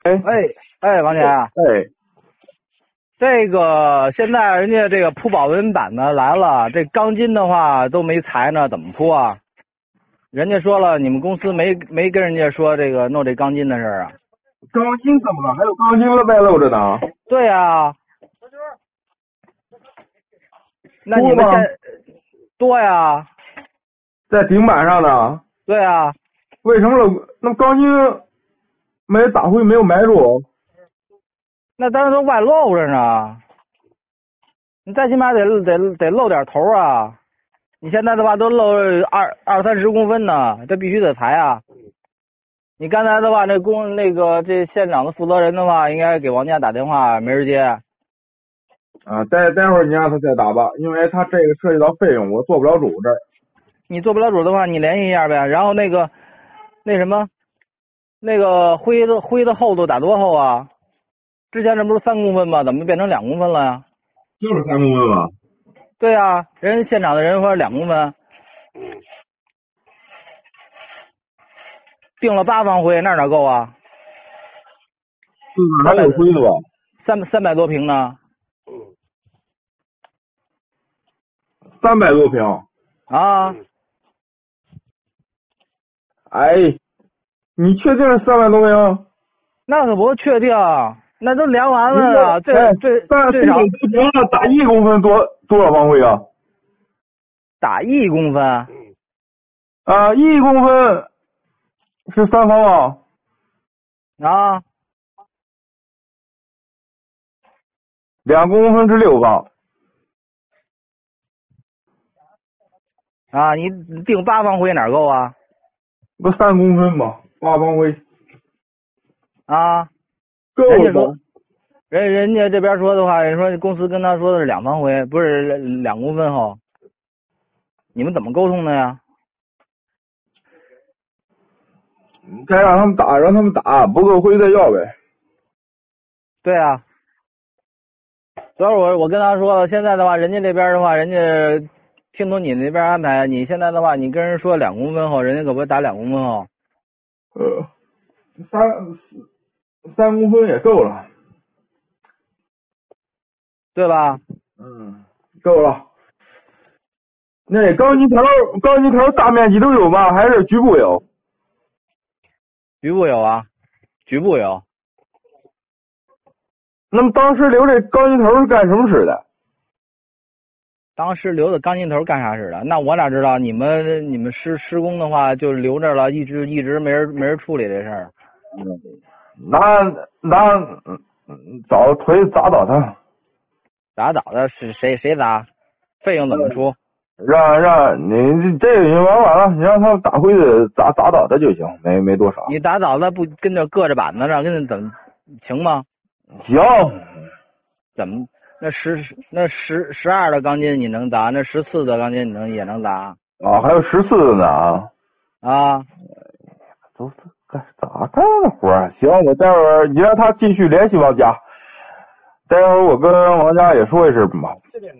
哎哎，王姐， 哎， 这个现在人家这个铺保温板的来了，这钢筋的话都没裁呢，怎么铺啊？人家说了，你们公司没跟人家说这个弄这钢筋的事儿啊？ 钢筋怎么了？还有钢筋外露着呢。 对呀、那你多吗？ 们多呀？ 在顶板上呢。 对呀、 为什么了？那钢筋没打回，没有埋住。 那当然都外露着呢。你最起码得露点头啊！你现在的话都露二三十公分呢，这必须得裁啊！你刚才的话，这现场的负责人的话，应该给王家打电话，没人接。 啊，待会儿你让他再打吧，因为他这个涉及到费用，我做不了主这儿。 你做不了主的话，你联系一下呗。然后那个灰的厚度打多厚啊？之前这不是3公分吗？怎么变成2公分了呀？ 就是3公分吧。 对呀、人现场的人说2公分，定了8方灰，那哪够啊？ 还有灰的吧 300多平呢。 ？300多平。 啊， 哎，你确定是300多平？ 那可不确定，那都量完了啊。最 300 少多平了，打1公分多少方灰啊？ 打1公分啊，1公分是3方啊。 啊 2公分是6方。 啊！你定8方灰哪够啊？ 不3公分吗？8方灰啊， 够了吧？ 人家说人家这边说的话，人说公司跟他说的是2方灰，不是2公分厚。你们怎么沟通的呀？ 该让他们打，让他们打，不够灰再要呗。 对啊，主要是我跟他说了，现在的话，人家这边的话，人家听从你那边安排，你现在的话，你跟人说2公分厚，人家可不会打2公分厚， 3公分也够了。 对吧？ 够了。那钢筋头大面积都有吗？还是局部有？ 局部有啊，局部有。 那么当时留这钢筋头是干什么使的？ 当时留的钢筋头干啥使的？那我哪知道？你们施工的话就留着了，一直没人处理这事儿。 拿找锤子砸倒他。 打倒的是谁砸？费用怎么出？ 让你这个已经完了，你让他打回去砸倒他就行，没多少。 你打倒的不跟这硌着板子上，跟那怎么行吗？ 行。 怎么那12的钢筋你能砸？那14的钢筋也能砸？ 啊，还有14的呢啊。 啊， 都咋干的活儿？行，我待会儿你让他继续联系王家，待会儿我跟王家也说一声吧。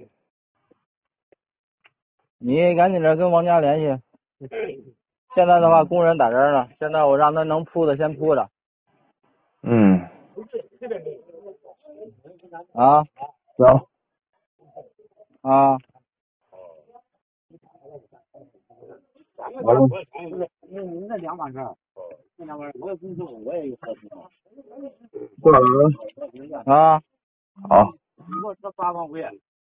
你赶紧的跟王家联系。现在的话，工人在这儿呢，现在我让他能铺的先铺着。 嗯。 啊行。 啊。 完了。 那那两码事儿，那两码事我也工作，我也有合同。 过来了。 啊， 好。 你给我说8方灰。